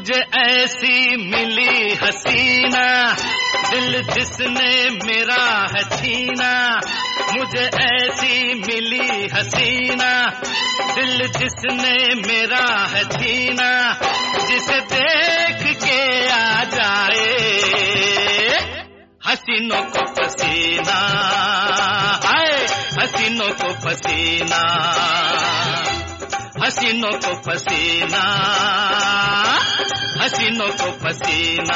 मुझे ऐसी मिली हसीना, दिल जिसने मेरा है छीना। मुझे ऐसी मिली हसीना, दिल जिसने मेरा है छीना। जिसे देख के आ जाए हसीनों को पसीना, हाय हसीनों को पसीना, हसीनों को पसीना, हसीनों को पसीना।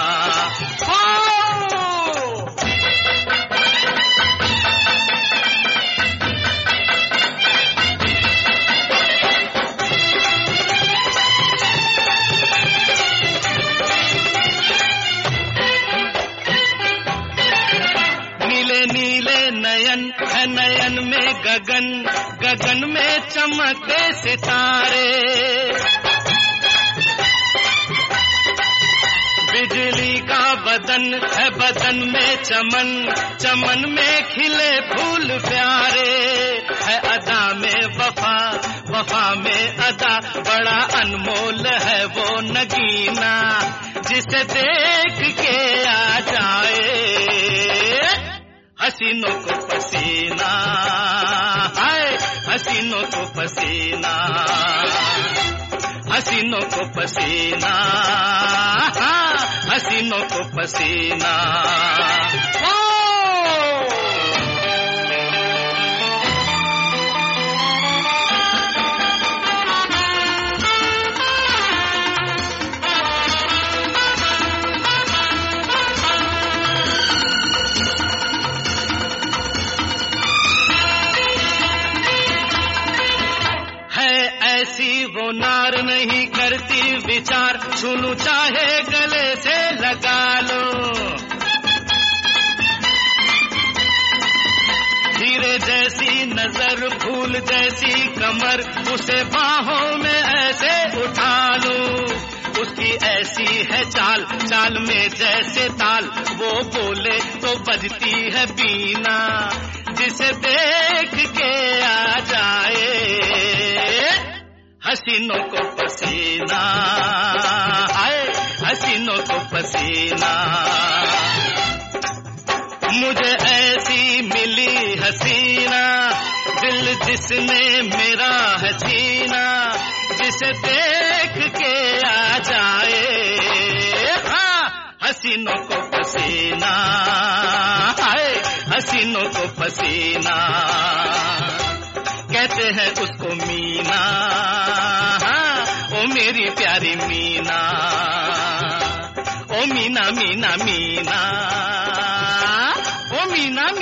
नीले नीले नयन है नयन में गगन, गगन में चमकते सितारे। बिजली का बदन है बदन में चमन, चमन में खिले फूल प्यारे। है अदा में वफा, वफा में अदा, बड़ा अनमोल है वो नगीना। जिसे देख के आ जाए हसीनों को पसीना, हाय हसीनों को पसीना, हसीनों को पसीना, हाँ हसीनों को पसीना। ऐसी वो नार नहीं करती विचार, छूनू चाहे गले से लगा लो। हीरे जैसी नजर, फूल जैसी कमर, उसे बाहों में ऐसे उठा लो। उसकी ऐसी है चाल, चाल में जैसे ताल, वो बोले तो बजती है बीना। जिसे देख के आ जाए हसीनों को पसीना, हाय हसीनों को पसीना। मुझे ऐसी मिली हसीना, दिल जिसने मेरा है छीना। जिसे देख के आ जाए हाँ हसीनों को पसीना, हाय हसीनों को पसीना। कहते हैं उसको मीना, हाँ ओ मेरी प्यारी मीना। ओ मीना मीना मीना, ओ मीना